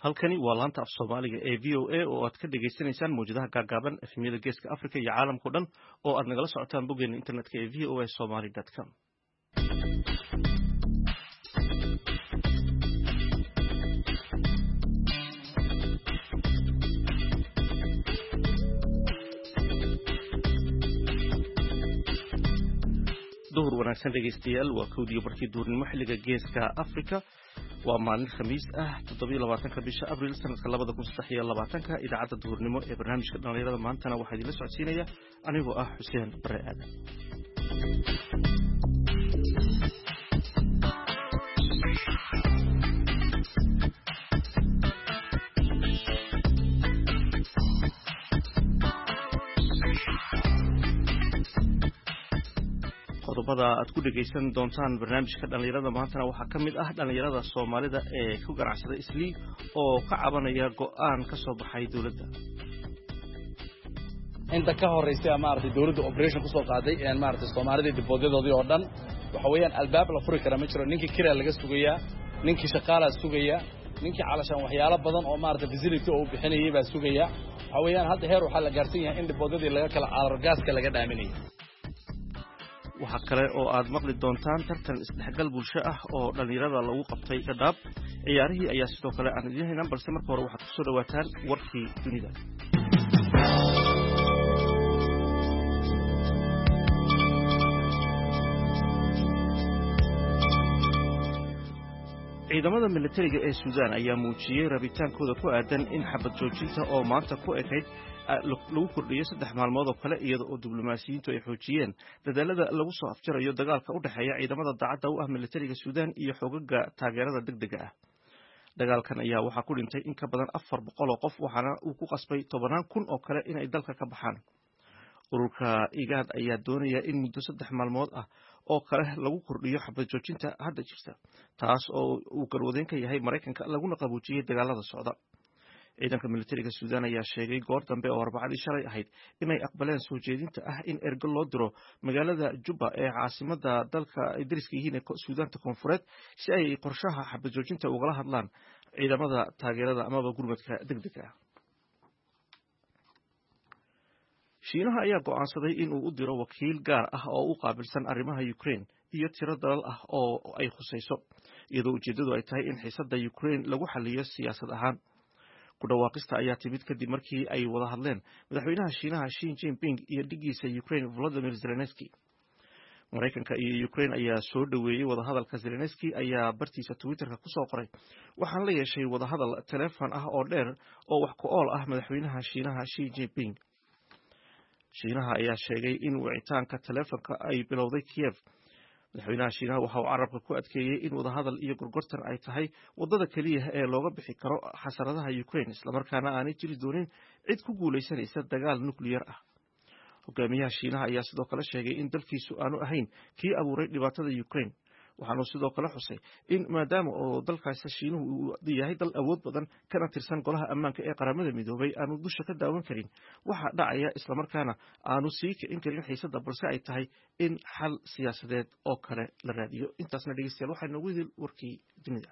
halkani waa laanta af Soomaaliga ee VOA oo aad ka dhageysanaysaan muujadaha gaagaaban efemyada geeska Afrika iyo caalamka dhan oo aad nagala socotaan boggeena internetka ee voasomali.com. duhur wanaagsan dhegeystayaal waa kowdiyo barkii duurnimo xilliga geeska Afrika waa maalin khamiis ah 27 bisha Abriil sanadka 2023 idaacadda duhurnimo ee barnaamijka dhalinyarada maantana waxaa idin la socodsiinaya anigoo ah Xuseen Bare Aadan. qodobada aad ku dhageysan doontaan barnaamijka dhalinyarada maantana waxaa ka mid ah dhalinyarada Soomaalida ee ku ganacsada Islii oo ka cabanaya go'aan ka soo baxay dawladda. inta ka horeysay maartay dawladda operation ku soo qaaday ee maartay Soomaalida diboodadoodii oo dhan waxa weeyaan albaab la furi kara ma jiro ninkii kiraa laga sugaya ninkii shaqaala sugaya ninkii calashan waxyaalo badan oo maartay facility oo bixinayay baa sugaya waxa weeyaan hadda heer waxa la gaarsan yahay in diboodadii laga kala caarar gaaska laga dhaaminayo. waxa kale oo aad maqli doontaan tartan isdhexgal bulsho ah oo dhalinyarada lagu qabtay Dadaab ciyaarihii ayaa sidoo kale aan idin haynaa balse marka hore waxaad ku soo dhawaataan warkii dunida. ciidamada militariga ee Suudaan ayaa muujiyay rabitaankooda ku aadan in xabad joojinta oo maanta ku ekayd lagu kordhiyo 3 maalmood oo kale iyada oo diblomaasiyiintu ay xoojiyeen dadaalada lagu soo afjarayo dagaalka u dhaxeeya ciidamada daacadda u ah militariga Suudaan iyo xogaga taageerada degdega ah. dagaalkan ayaa waxaa ku dhintay in ka badan 400 oo qof waxaana uu ku qasbay 10,000 oo kale inay dalka ka baxaan. ururka IGAD ayaa doonaya in muddo 3 maalmood ah oo kale lagu kordhiyo xabad joojinta hadda jirta taas oo uu garwadeen ka yahay Mareykanka laguna qaboojiyay dagaalada socda. ciidanka militariga Suudaan ayaa sheegay goor dambe oo Arbacadii shalay ahayd inay aqbaleen soo jeedinta ah in ergo loo diro magaalada Juba ee caasimadda dalka Idriiska yihiin ee Suudaanta Koonfureed si ay qorshaha xabad joojinta ugala hadlaan ciidamada taageerada amaba gurmadka degdega ah. Shiinaha ayaa go'aansaday in uu u diro wakiil gaar ah oo u qaabilsan arrimaha Ukraine iyo tiro dalal ah oo ay khusayso iyadoo ujeedadu ay tahay in xiisadda Ukraine lagu xalliyo siyaasad ahaan. ku dhawaaqista ayaa timid kadib markii ay wada hadleen madaxweynaha Shiinaha Xi Jinping iyo dhigiisa Ukraine Volodymyr Zelensky. Mareykanka iyo Ukraine ayaa soo dhaweeyay wada hadalka. Zelensky ayaa bartiisa Twitterka ku soo qoray waxaan la yeeshay wada hadal telefoon ah oo dheer oo wax ku ool ah madaxweynaha Shiinaha Xi Jinping. Shiinaha ayaa sheegay in wicitaanka telefoonka ay bilowday Kiev. madaxweynaha Shiinaha waxa uu carabka ku adkeeyay in wada hadal iyo gorgortan ay tahay wadada kaliya ee looga bixi karo xasaradaha Ukraine isla markaana aanay jiri doonin cid ku guuleysanaysa dagaal nuclear ah. hogaamiyaha Shiinaha ayaa sidoo kale sheegay in dalkiisu aanu ahayn kii abuuray dhibaatada Ukraine waxaanu sidoo kale xusay in maadaama oo dalkaasi Shiinuhu uu yahay dal awood badan kana tirsan golaha ammaanka ee qaramada midoobay aanu dusha ka daawan karin waxa dhacaya isla markaana aanu sii kicin karin xiisadda balse ay tahay in xal siyaasadeed oo kale la raadiyo. intaasna dhegeystayaal waxaa noogu idil warkii dunida.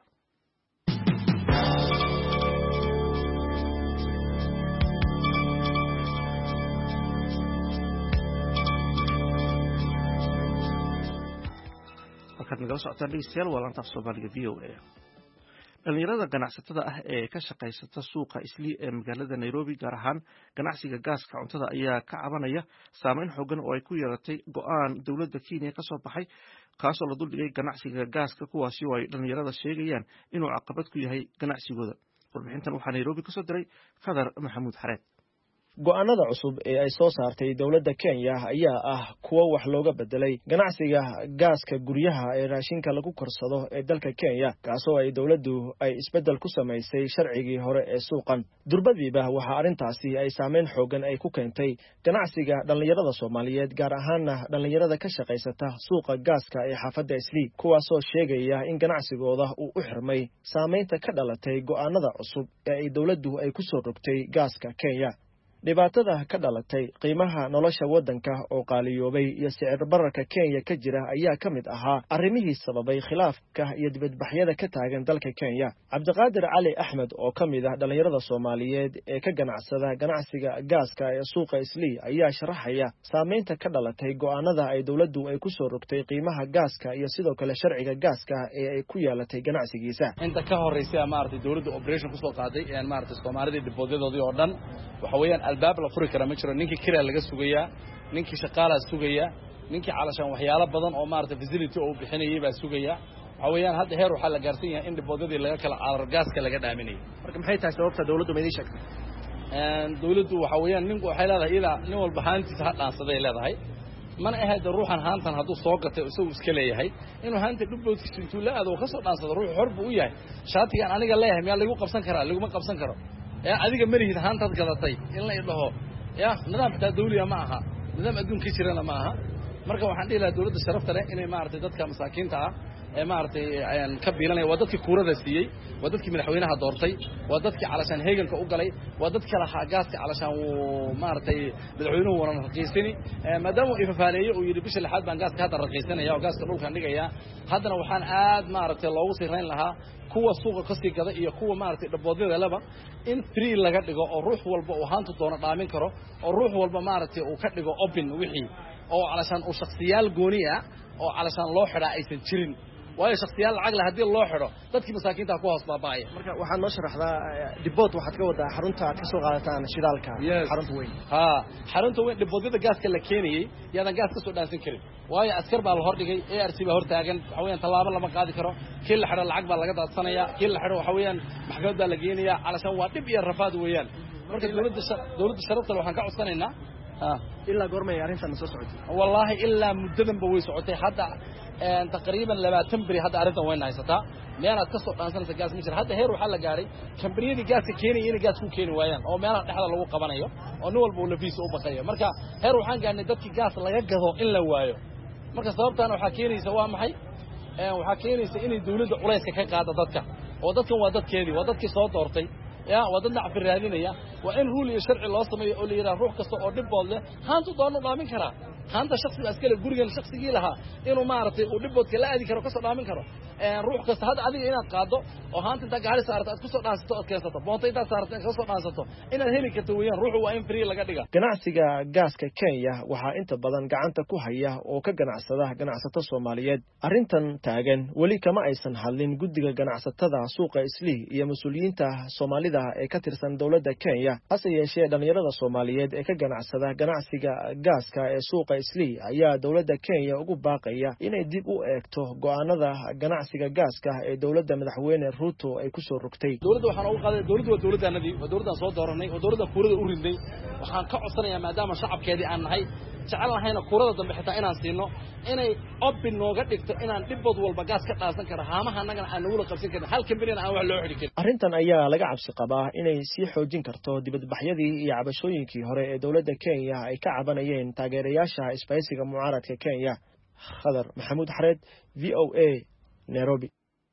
nagala socotaan dhegeystayaal waa laanta af Soomaaliga VOA. dhalinyarada ganacsatada ah ee ka shaqaysata suuqa Islii ee magaalada Nairobi gaar ahaan ganacsiga gaaska cuntada ayaa ka cabanaya saameyn xooggan oo ay ku yeelatay go'aan dawladda Kenya ka soo baxay kaasoo la duldhigay ganacsiga gaaska kuwaasi oo ay dhalinyarada sheegayaan inuu caqabad ku yahay ganacsigooda. warbixintan waxaa Nairobi ka soo diray Khadar Maxamuud Xareed. go'aanada cusub ee ay soo saartay dawladda Kenya ayaa ah kuwa wax looga bedelay ganacsiga gaaska guryaha ee raashinka lagu korsado ee dalka Kenya kaasoo ay dawladdu ay isbedel ku sameysay sharcigii hore ee suuqan. durbadiiba waxa arintaasi ay saameyn xooggan ay ku keentay ganacsiga dhalinyarada Soomaaliyeed gaar ahaan dhalinyarada ka shaqaysata suuqa gaaska ee xaafadda Islii kuwaasoo sheegaya in ganacsigooda uu u xirmay saameynta ka dhalatay go'aanada cusub ee ay dawladdu ay ku soo rogtay gaaska Kenya. dhibaatada ka dhalatay qiimaha nolosha waddanka oo qaaliyoobay iyo sicir bararka Kenya ka jira ayaa ka mid ahaa arrimihii sababay khilaafka iyo dibadbaxyada ka taagan dalka Kenya. Cabdiqaadir Cali Axmed oo ka mid ah dhalinyarada Soomaaliyeed ee ka ganacsada ganacsiga gaaska ee suuqa Islii ayaa sharaxaya saameynta ka dhalatay go'aanada ay dawladdu ay ku soo rogtay qiimaha gaaska iyo sidoo kale sharciga gaaska ee ay ku yeelatay ganacsigiisa. inta ka horeysay dawladda operation ku soo qaaday Soomaalida dibadoodoodii oo dhan waxa weeyaan albaab la furi kara ma jiro. ninkii kiraa laga sugayaa, ninkii shaqaala sugaya, ninkii calashan waxyaalo badan oo facility oo bixinayay baa sugaya. waxa weeyaan hadda heer waxa la gaarsan yahay in diboodadii laga kala caarar gaaska laga dhaaminayo. Marka maxay tahay sababta dawladdu ma idin sheegtay? dawladdu waxa weeyaan ninku waxay leedahay ila nin walba haantiisa dhaansaday leedahay. mana ahayd ruuxan haantan hadduu soo gatay isagu iska leeyahay inuu haanta dhubboodkiisa intuu la aado ka soo dhaansado ruux xor buu u yahay. shaatigan aniga leeyahay miyaa lagu qabsan karaa? laguma qabsan karo. adiga marihid haantaad gadatay in la idhaho nidaam xitaa dawliya ma aha, nidaam adduunka jirana ma aha. marka waxaan dhihi lahaa dawladda sharafta leh inay dadka masaakiinta ah ee ka biilanaya waa dadkii kuurada siiyey, waa dadkii madaxweynaha doortay, waa dadkii calashaan heeganka u galay, waa dadka lahaa gaaska calashaan uu madaxweynuhu waran raqiisani maadaama uu ifafaaleeyay uu yidhi bisha lixaad baan gaaska hadda raqiisanaya oo gaaska dhulkaan dhigaya. haddana waxaan aad loogu sirayn lahaa kuwa suuqa ka sii gada iyo kuwa dhaboodyada laba in free laga dhigo oo ruux walba uu haanta doono dhaamin karo oo ruux walba uu ka dhigo open wixii oo calashaan uu shakhsiyaal gooni ah oo calashaan loo xidhaa aysan jirin. waayo shakhsiyaal lacag leh haddii loo xidho dadkii masaakiinta ku hoos baaba'aya. marka waxaad noo sharaxdaa dibood waxaad ka wadaa xarunta aad ka soo qaadataan shidaalka xarunta weyn. xarunta weyn diboodyada gaaska la keenayay yaadan gaas ka soo dhaansan karin. waayo askar baa la hordhigay, ARC baa hortaagan. waxa weeyaan tallaabo lama qaadi karo. kii la xidho lacag baa laga daadsanayaa, kii la xidho waxa weeyaan maxkamad baa la geenayaa. calashaan waa dhib iyo rafaad weeyaan. marka dawladda sharafta waxaan ka codsanaynaa ilaa goormay arrintan soo socotay? wallahi ilaa muddadanba way socotay. hadda taqriiban 20 bari hadda arrintan way haysataa. meelaad ka soo dhaansanaysa gaas ma jira. hadda heer waxaa la gaaray kambaniyadii gaaska keenaya inay gaas ku keeni waayaan oo meelaha dhexda lagu qabanayo oo nin walba uu lafiisa u baqayo. marka heer waxaan gaarnay dadkii gaas laga gado in la waayo. marka sababtaan waxaa keenaysa waa maxay? waxaa keenaysa inay dawladda culayska ka qaado dadka oo dadkan waa dadkeedii, waa dadkii soo doortay. waa dad nacfi raadinaya. waa in ruul iyo sharci loo sameeyo oo la yidhaha ruux kasta oo dhibbood leh haantu doonu dhaamin karaa. haanta shakhsiga askale gurigan shakhsigii lahaa inuu uu dhibboodka la aadi karo kasoo dhaamin karo. ruux kasta hadda adiga inaad qaado oo haanta intaa gaari saarto aad kusoo dhaansato ood keensato, boonta intaad saarto inaad kasoo dhaansato inaad heli karto weeyaan. ruuxu waa in free laga dhiga. ganacsiga gaaska Kenya waxaa inta badan gacanta ku haya oo ka ganacsada ganacsato Soomaaliyeed. arrintan taagan weli kama aysan hadlin guddiga ganacsatada suuqa Islii iyo mas'uuliyiinta Soomaalida ee ka tirsan dawladda Kenya. hase yeeshee dhalinyarada Soomaaliyeed ee ka ganacsada ganacsiga gaaska ee suuqa Islii ayaa dawladda Kenya ugu baaqaya inay dib u eegto go'aanada ganacsiga gaaska ee dawladda madaxweyne Ruto ay ku soo rogtay. dawladda waxaan ugu qaaday dawladdu waa dawladdanadii, waa dawladdan soo dooranay, waa dawladda kuurada u rinday. waxaan ka codsanayaa maadaama shacabkeedii aan nahay jecel nahayna kuurada dambe xitaa inaan siino inay open nooga dhigto inaan dhibbood walba gaas ka dhaansan karo, haamaha annagana aan nagula qabsan karin, hal kambanina aan wax loo xidhi karin. arrintan ayaa laga cabsi qabaa inay sii xoojin karto dibadbaxyadii iyo cabashooyinkii hore ee dawladda Kenya ay ka cabanayeen taageerayaasha isbahaysiga mucaaradka Kenya. Khadar Maxamuud Xareed, VOA, Nairobi.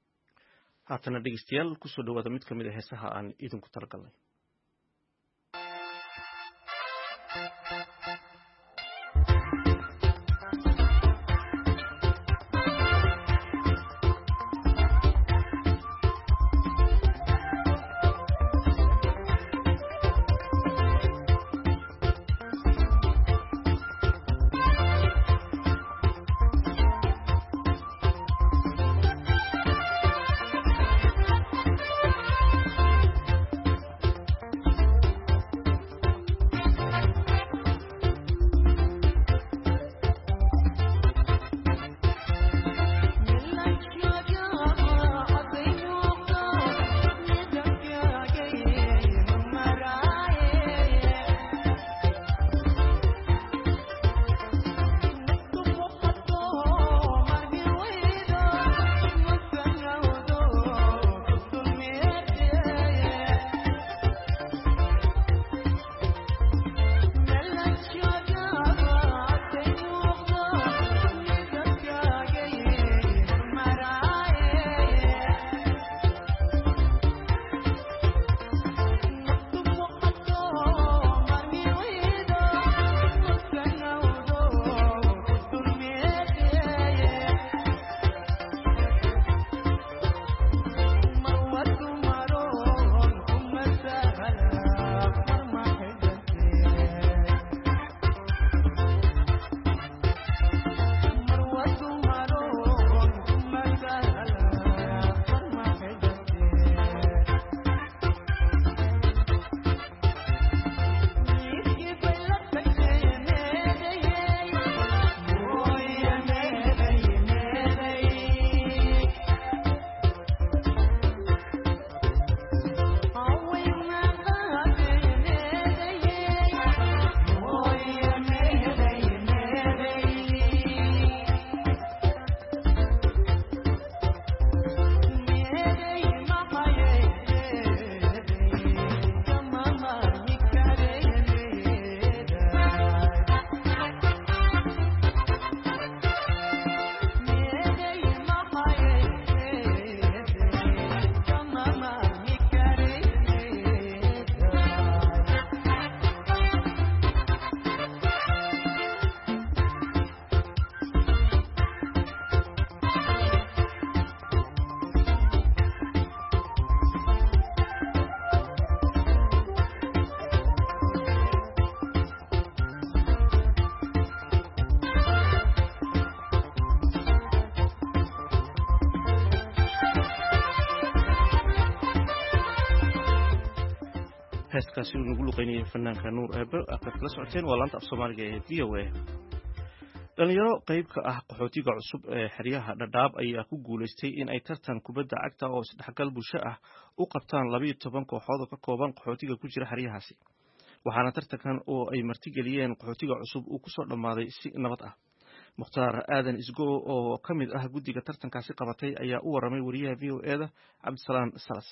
haatana dhegeystayaal kusoo dhawaada mid ka mid ah heesaha aan idinku talagalnay. heeskaasi uu nagu luqeynayay fanaanka nuur eebe aad kala socoteen waa laanta af soomaaliga ee VOA. dhalinyaro qayb ka ah qaxootiga cusub ee xeryaha Dhadhaab ayaa ku guuleystay in ay tartan kubadda cagta oo isdhexgal bulsho ah u qabtaan 12 kooxood oo ka kooban qaxootiga ku jira xeryahaasi. waxaana tartankan oo ay martigeliyeen qaxootiga cusub uu ku soo dhamaaday si nabad ah. mukhtaar aadan isgo oo ka mid ah guddiga tartankaasi qabatay ayaa u waramay wariyaha VOA-da Cabdisalaan Salas.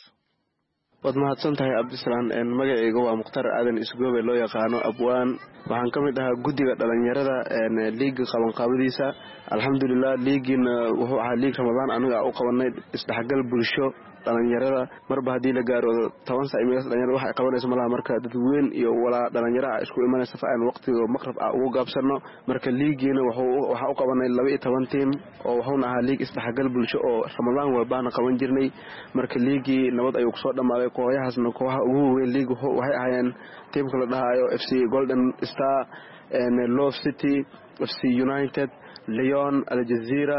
waad mahadsantahay Cabdisalaan. magacayga waa Mukhtaar Aadan Isgoobe loo yaqaano Abwaan. waxaan ka mid ahaa guddiga dhalinyarada liiga qabanqaabadiisa. alxamdulilah liigina wuxuu ahaa liig Ramadaan anaga u qabanay isdhexgal bulsho dhalinyarada. marba haddii la gaaro 10 saac meelaha dhalinyarada waxa ay qabanayso malaha marka dadweyne iyo walaa dhalinyarada isku imanaysa faan waqtiga maqrib ah ugu gaabsano. marka liigina waxa u qabanay 12 team oo wuxuuna ahaa liig isdhexgal bulsho oo Ramadaan walbaana qaban jirnay. marka liigii nabad ayuu ku soo dhamaaday. kooxahaasna kooxaha ugu weyn liig waxay ahaayeen teamka la dhahayo FC Golden Star, Love City, FC United, Lyon, Al Jazeera,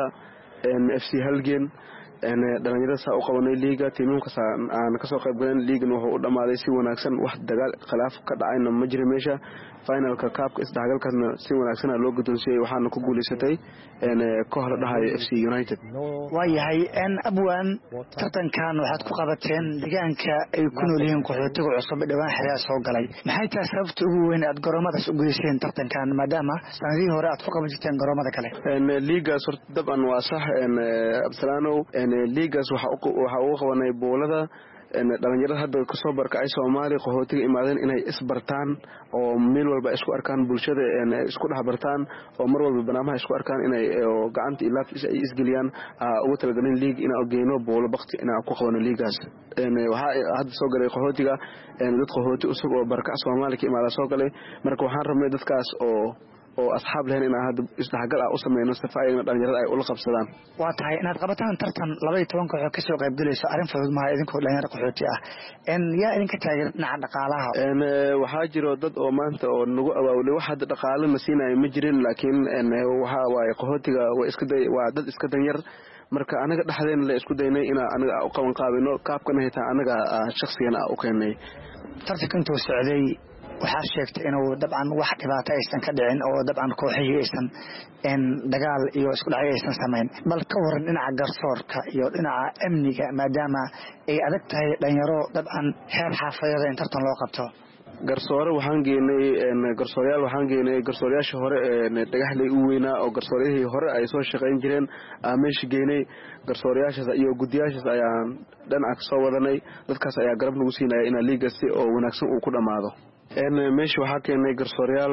FC Halgen. dhalinyarada saa u qabanay liiga tiimamkaas aan ka soo qayb galan liigana wuxuu u dhamaaday si wanaagsan. wax dagaal khilaaf ka dhacayna ma jiro meesha. finalka kaabka isdhexgalkaasna si wanaagsan loo guddoonsiiyey waxaana ku guuleysatay koox la dhahayo FC United. waayahay Abwaan, tartankan waxaad ku qabateen deegaanka ay ku nool yihiin qaxootiga cusub dhawaan xeryaha soo galay. maxay tahay sababta ugu weyn aad garoomadaas u geyseen tartankan maadaama sanadihii hore aad ku qaban jirteen garoomada kale? liigaas horta daban waa sax Abdisalaanow. liigaas waxa uu qabanay boolada dhalinyarada hadda ka soo barkacay Soomaaliya qaxootiga imaadeen inay isbartaan oo meel walba isku arkaan bulshada isku dhaxbartaan oo mar walba barnaamijka isku arkaan inay gacanta ilaaf ay isgeliyaan ugu talagalin liig ina geeno boolo baqti ina ku qabano liigaas. waxa hadda soo galay qaxootiga dad qaxooti usub oo barkac Soomaaliya ka imaada soo galay. marka waxaan rabnay dadkaas oo asxaab lehen in aad isdhexgal u sameeyno safaayadna dhalinyarada ay ula qabsadaan. waa tahay inaad qabataan tartan 12 kooxood ka soo qayb galayso arrin fudud ma idinkoo dhalinyaro qaxooti ah yaa idinka taageer dhinaca dhaqaalaha? waxaa jiro dad oo maanta oo nagu awaawlay wax hadda dhaqaale ma siinayo ma jirin laakiin waxa waaye qaxootiga waa dad iska danyar. marka anaga dhaxdeena la isku daynay in anaga u qaban qaabino kaabkana xitaa anaga shakhsiyan u keenay. tartankan intuu socday waxaa sheegtay inuu dabcan wax dhibaato aysan ka dhicin oo dabcan kooxihii aysan dagaal iyo isku dhacyo aysan samayn. bal ka waran dhinaca garsoorka iyo dhinaca amniga maadaama ay adag tahay dhalinyaro dabcan heer xaafadada in tartan loo qabto? garsoore waxaan geenay garsoorayaasha hore dhagaxley u weynaa oo garsooryahii hore ay soo shaqayn jireen meesha geenay. garsoorayaashaas iyo guddiyaashaas ayaan dhinaca soo wadanay. dadkaas ayaa garab nagu siinaya in liigasi oo wanaagsan uu ku dhamaado. meesha waxaa keenay garsoorayaal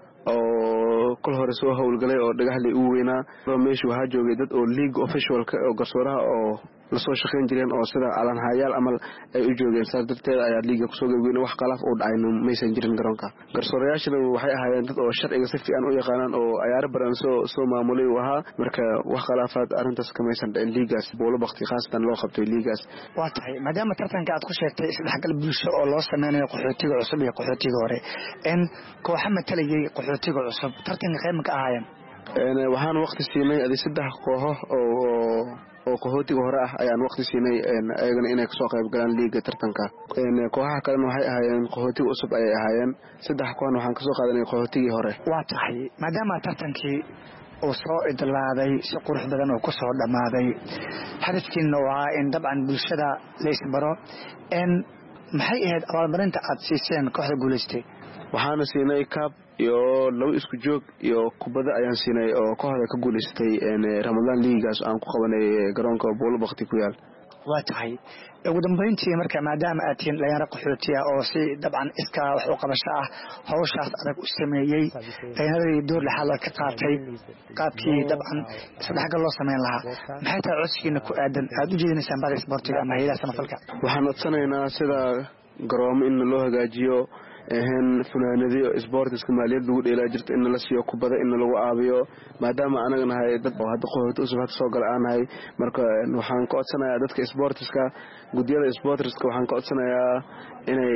oo kol hore soo howlgalay oo dhagaxley u weynaa. meesha waxaa joogay dad oo league officialka oo garsooraha oo la soo shaqayn jireen oo sida calanhayaal amal ay u joogeen. saas darteed ayaa liiga kusoo gabagabnay. wax khalaaf oo dhacayna maysan jirin garoonka. garsoorayaashana waxay ahaayeen dad oo sharciga si fiican u yaqaanaan oo ciyaaro badan soo maamulay u ahaa. marka wax khilaafaad arrintaas kamaysan dhicin liigaas boolo baqti khaasatan loo qabtay liigaas. waa tahay maadaama tartanka aad ku sheegtay isdhexgal bulsho oo loo sameynayo qaxootiga cusub iyo qaxootiga hore kooxa matalayay qaxootiga cusub tartanka qayb ka ahaayeen? waxaan waqti siinay 3 kooxo oo qaxootiga hore ah ayaan waqti siinay ayagana inay kasoo qayb galaan liiga tartanka. kooxaha kalena waxay ahaayeen qaxootiga cusub ayay ahaayeen. 3 kooxna waxaan kasoo qaadanay qaxootigii hore. waa tahay maadaama tartankii uu soo idlaaday si qurux badan oo ku soo dhamaaday hadafkiina waa in dabcan bulshada la isbaro maxay ahayd abaalmarinta aad siiseen kooxda guuleystay? waxaana siinay kaab iyo 2 isku joog iyo kubada ayaan siinay oo kooxda ka guuleystay Ramadaan liigaas aan ku qabanay garoonka boolo baqti ku yaal. waa tahay ugu dambeyntii marka maadaama aad tihiin dhalinyaro qaxooti ah oo si dabcan iska wax u qabasho ah hawshaas adag u sameeyey dhalinyarada door laxaad ka qaatay qaabkii dabcan isdhexgal loo sameyn lahaa maxay tahay codsigiina ku aadan aad u jeedinaysaan bada isboortiga ama hay'adaha samafalka? waxaan codsanaynaa sida garoomo in loo hagaajiyo funaanadiyo isboortiska maaliyad lagu dheelaa jirto in la siiyo kubada in lagu aabiyo maadaama anaga nahay dad oo hadda qaxooti usub hadda soo galay aan nahay. marka waxaan ka codsanayaa dadka isboortiska guddiyada isboortiska waxaan ka codsanayaa inay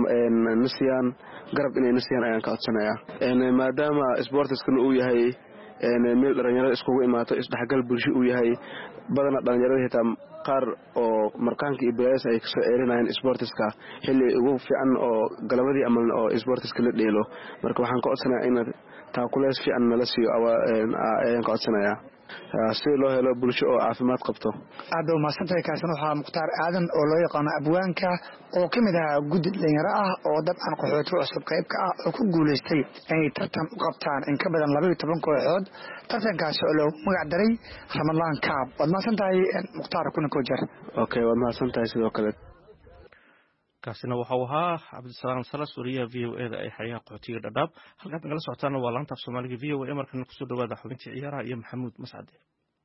nasiyaan garab inay nasiyaan ayaan ka codsanayaa maadaama isboortiskana uu yahay meel dhalinyarada iskugu imaato isdhexgal bulsho uu yahay badana dhalinyarada xitaa qaar oo markaanka iyo bilaas ay kasoo ceerinayaan sportiska xilli ugu fiican oo galabadii ama oo sportiska la dheelo marka waxaan ka codsanayaa inaad taakuleys fiican nala siiyo ayaan ka codsanayaa si loo helo bulsho oo caafimaad qabto. aad u maasantahay kaasina waxaa Mukhtaar Aadan oo loo yaqaan abwaanka oo kamid ah guddi dhalinyaro ah oo dabcan qaxooti cusub qayb ka ah oo ku guuleystay inay tartan u qabtaan in ka badan 12 kooxood tartankaas oo loo magac daray Ramadan Cup. waad maasantahay Mukhtaar kuna ko jar. Okay, waad maasantahay sidoo kale. kaasina waxa uu ahaa Cabdisalaam Salas wariyaha VOA-da ay xayaa qaxootiga Dhadhaab halkaad nagala socotaan waa laanta Soomaaliga VOA markana ku soo dhawaada xubintii ciyaaraha iyo Maxamuud Mascade.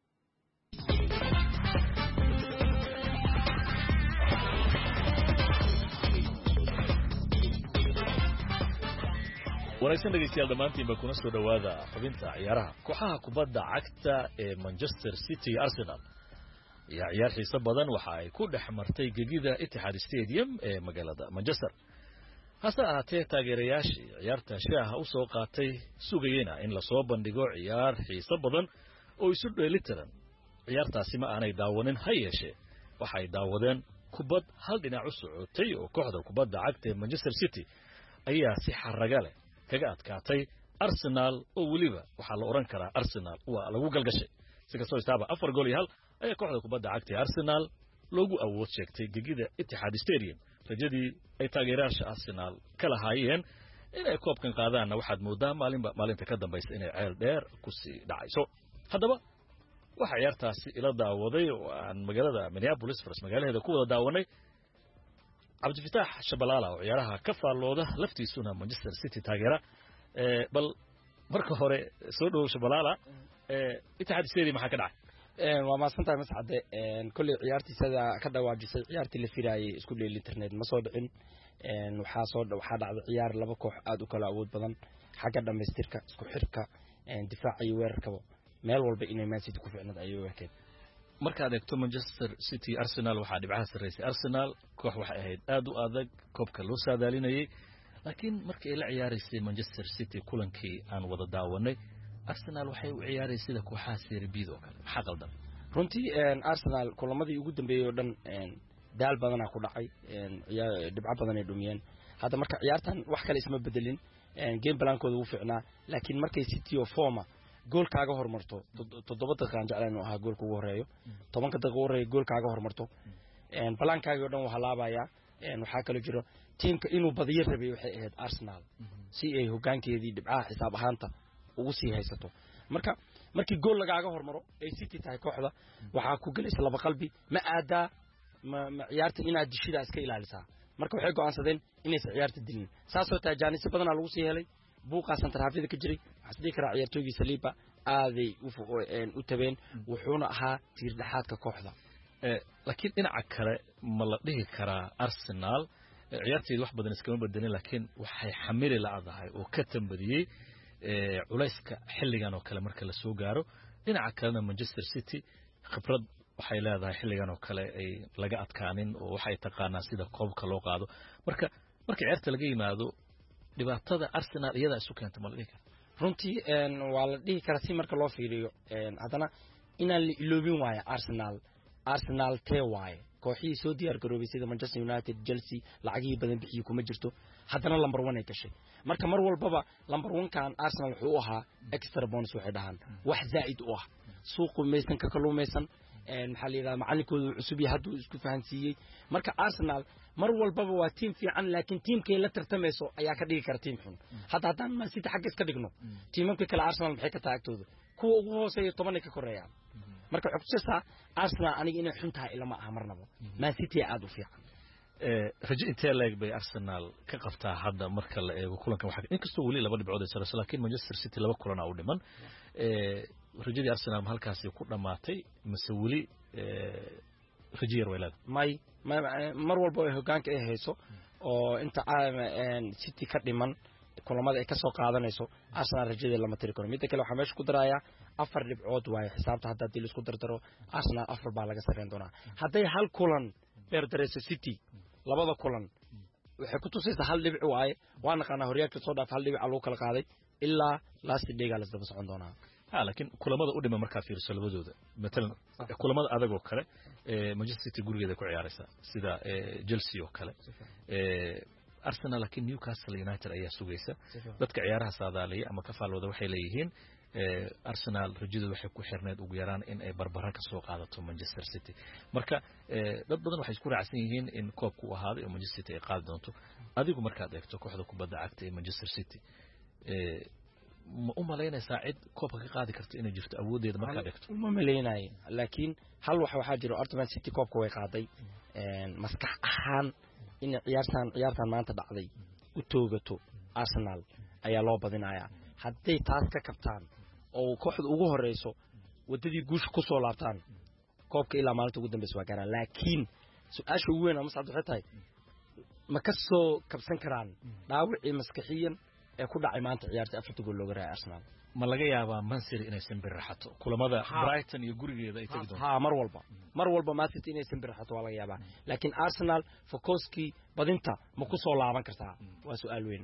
wanaagsan dhegeystayaal dhammaantiinba kuna soo dhawaada xubinta ciyaaraha kooxaha kubadda cagta ee Manchester City iyo Arsenal ayaa ciyaar xiiso badan waxa ay ku dhex martay gegida Etihad Stadium ee magaalada Manchester hase ahaatee taageerayaashii ciyaarta shaaha u soo qaatay sugayena in la soo bandhigo ciyaar xiiso badan oo isu dheelitiran ciyaartaasi ma aanay daawanin ha yeeshee waxay daawadeen kubad hal dhinac u socotay oo kooxda kubadda cagta ee Manchester City ayaa si xaraga leh kaga adkaatay Arsenal oo waliba waxa la oran karaa Arsenal waa lagu galgashay si kastoo istaaba 4 gool iyo hal ayaa kooxda kubadda cagta ee Arsenal loogu awood sheegtay gegida Etihad Stadium rajadii ay taageerayaasha Arsenal kala haayeen inay koobkan qaadaanna waxaad moodaa maalinta ka dambaysa inay ceel dheer ku sii dhacayso haddaba waxa ciyaartaasi ila daawaday oo aan magaalada Minneapolis magaaladeeda ku wada daawanay Cabdifataax Shabalala oo ciyaaraha ka faallooda laftiisuna Manchester City taageera bal marka hore soo dhaw Shabalala Etihad Stadium maxaa ka dhacay waa maasantahay Mascade kulli ciyaartiisada ka dhawaajisay ciyaartii la filaayay isku dheeli internet ma soo dhicin waxaa dhacday ciyaar laba koox aad u kala awood badan xagga dhameystirka isku xirka difaaca iyo weerarkaba meel walba inay Man City ku fiicnad ayay waakeen markaad eegto Manchester City Arsenal waxa dhibcaha sareysay Arsenal koox waxay ahayd aad u adag koobka loo saadaalinayay laakiin markii ay la ciyaaraysay Manchester City kulankii aan wada daawanay Arsenal waxay u ciyaaraysay sida kooxaha Serie B oo kale waxa qaldan runtii Arsenal kulamadii ugu dambeeyay oo dhan daal badan ku dhacay dhibco badan ay dhumiyeen hadda marka ciyaartan wax kale isma bedelin game plan-kooda uu fiicnaa laakiin markay City oo forma gool kaaga hormarto 7 daqiiqo jeclaan oo ah goolka ugu horeeyo 10 daqiiqo ugu horeeyo gool kaaga hormarto balankaaga oo dhan waxa laabaya waxa kale jiro teamka inuu badiyo rabay waxay ahayd Arsenal si ay hogaankeedii dhibcaha xisaab ahaanta ugu sii haysato markii gool lagaaga hormaro ay City tahay kooxda waxa ku galaysa laba qalbi ma aada ma ciyaarta inaad dishida iska ilaalisaa marka waxay go'aansadeen inay ciyaarta dilin saasoo taajaanisi badan lagu sii helay buuqaasan taraafida ka jiray xasdii kara ciyaartoyga Saliba aaday u tabeen wuxuuna ahaa tiir dhaxaadka kooxda laakiin dhinaca kale ma la dhihi karaa Arsenal ciyaarteedu wax badan iskama bedelin laakiin waxay xamili laadahay oo ka tambadiyay culayska xilligan oo kale marka la soo gaaro dhinaca kalena Manchester City khibrad waxay leedahay xilligan oo kale ay laga adkaanin oo waxay taqaanaa sida koobka loo qaado marka ciyaarta laga yimaado dhibaatada Arsenal iyada isu keentay ma la dhihi karaa runtii waa la dhihi karaa si marka loo fiiriyo hadana inaan la iloobin waayo Arsenal tee waaye kooxii soo diyaar garoobay sida Manchester United Chelsea lacagii badan bixiyay kuma jirto hadana number 1 ay gashay marka mar walbaba number 1 kan Arsenal wuxuu ahaa extra bonus waxay dhahan wax zaid u ah suuqu meesan ka kaluumaysan maxaa la yiraahdaa macallinkoodu cusub yahay haduu isku fahansiiyay marka Arsenal mar walbaba waa team fiican laakiin teamkay la tartamayso ayaa ka dhigi kara team xun haddaan Man City xagga iska dhigno teamka kale Arsenal maxay ka taagtooda kuwa ugu hooseeya 10 ka koreeyaan marka xogtisa Arsenal aniga inay xun tahay ilama ah marnaba Man City aad u fiican rajo intee leeg bay Arsenal ka qabtaa hadda marka la eego kulankan waxa inkastoo wali laba dhibcood ay sareyso laakiin Manchester City laba kulan u dhiman rajadii Arsenal halkaasi ku dhamaatay mise wali rajiyar weylad mar walba ay hogaanka ay hayso oo inta City ka dhiman kulamada ay ka soo qaadanayso Arsenal rajada lama tiri karo mid kale waxa meesha ku daraya 4 dhibcood way xisaabta hadda dil isku dardaro Arsenal 4 baa laga sareen doonaa haday hal kulan beerdareyso City labada kulan waxay ku tusaysaa hal dhibic waaye waana qana horyaalka soo dhaaf hal dhibic lagu kala qaaday ilaa last day la isdaba socon doonaa laakiin kulamada u dhima markaa fiirso labadooda matalan kulamada adag oo kale Manchester City gurigeeda ku ciyaaraysa sida Chelsea oo kale Arsenal laakiin Newcastle United ayaa sugaysa dadka ciyaaraha saadaalaya ama ka faalwada waxay leeyihiin Arsenal rajadu waxay ku xirneed ugu yaraan in ay barbara ka soo qaadato Manchester City marka dad badan waxay isku raacsan yihiin in koobku u ahaado oo Manchester City ay qaadi doonto adigu markaad eegto kooxda kubadda cagta ee Manchester City ma u malaynaysaa cid koobka ka qaadi karto inay jirto awoodeeda markaad eegto ma malaynay laakiin hal waxa jiro Arsenal City koobka way qaaday maskax ahaan in ciyaartan maanta dhacday u toogato Arsenal ayaa loo badinayaa hadday taas ka kabtaan oo kooxda ugu horeyso wadadii guusha ku soo laabtaan koobka ilaa maalinta ugu dambeysay waa gaaraan laakiin su'aasha ugu weyn ama saad waxay tahay ma ka soo kabsan karaan dhaawacii maskaxiyan ee ku dhacay maanta ciyaarta afarta gool looga raayay Arsenal ma laga yaabaa Man City inay sanbiraxato kulamada Brighton iyo gurigeeda ay tagi doonto mar walba Man City inay sanbiraxato waa laga yaabaa laakiin Arsenal fokoski badinta ma ku soo laaban kartaa waa su'aal weyn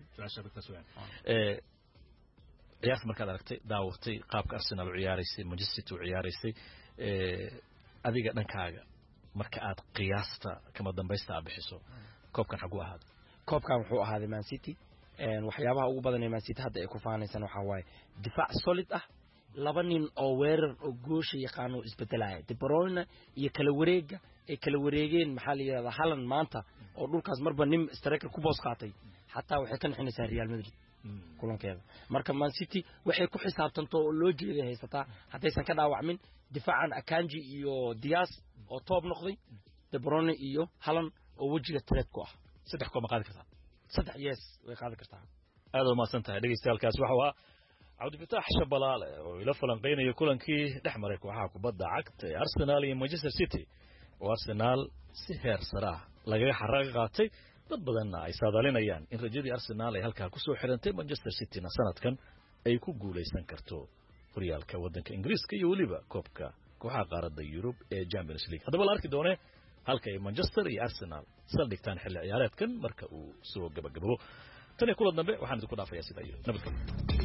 ciyaarta markaad aragtay daawatay qaabka Arsenal u ciyaaraysay Manchester City u ciyaaraysay adiga dhankaaga marka aad qiyaasta kama dambaysta bixiso koobkan xagu ahaad koobkan wuxuu ahaaday Man City waxyaabaha ugu badan ee Man City hadda ay ku faanaysan waxa waaye difaac solid ah laba nin oo weerar oo goosha yaqaan oo isbedelaya De Bruyne iyo kala wareegeen maxaa la yiraahdaa Haaland maanta oo dhulkaas marba nin striker ku boos qaatay xataa waxay ka nixinaysaa Real Madrid kulankeeda marka Man City waxay ku xisaabtanto oo loo jeeday haysataa hadaysan ka dhaawacmin difaacan Akanji iyo Diaz oo top noqday De Bruyne iyo Haaland oo wajiga threat ku ah saddex koob qaadi kartaa saddex yes way qaadi kartaa aad u maasantahay dhageystayaalkaas waxa waa Cabdifitaax Shabalaale oo ila falanqeynaya kulankii dhexmaray kooxaha kubadda cagta ee Arsenal iyo Manchester City oo Arsenal si heer sare ah laga xarraga qaatay dad badanna ay saadalinayaan in rajadii Arsenal ay halka ku soo xirantay Manchester City sanadkan ay ku guuleysan karto horyaalka waddanka Ingiriiska iyo waliba koobka kooxaha qaaradda Yurub ee Champions League hadaba la arki doonee halka ay Manchester iyo Arsenal saldhigtaan xilli ciyaareedkan marka uu soo gabagabo tan kula dambe waxaan idinku dhaafayaa sida iyo nabadgelyo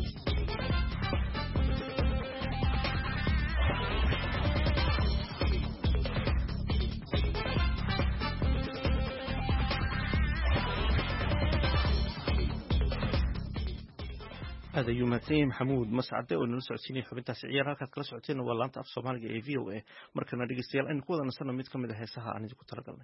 هذا يوم اثنين محمود مسعد ونلو سعوديين xubintaas ciyaar halkaad kala socoteen waa laanta af Soomaaliga ee VOA markana dhageystayaal in ku wada nasano mid kamid ah heesaha aan idinku talagalnay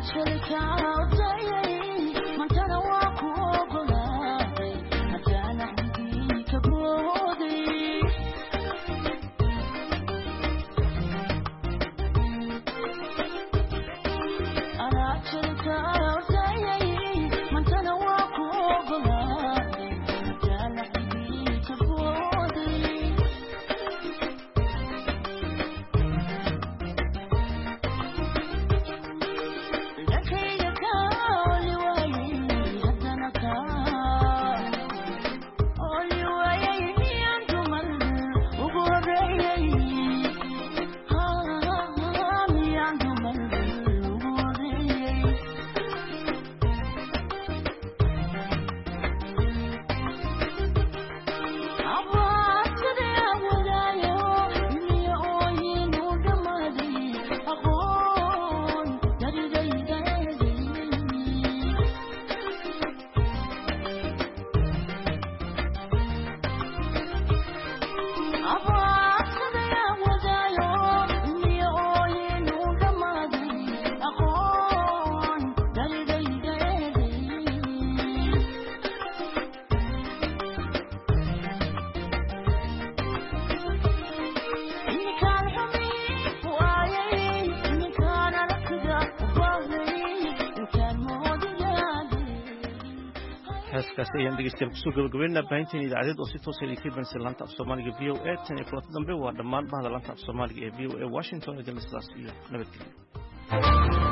heeskaasi ayaan dhegeystayaal kusoo gabagabeynaa baahinteen idaacadeed oo si toos ah idinka imanaysa laanta af soomaaliga v o a tan iyo kulanta dambe waa dhammaan bahda laanta af soomaaliga ee v o a washington idinla sidaas iyo nabadgelyo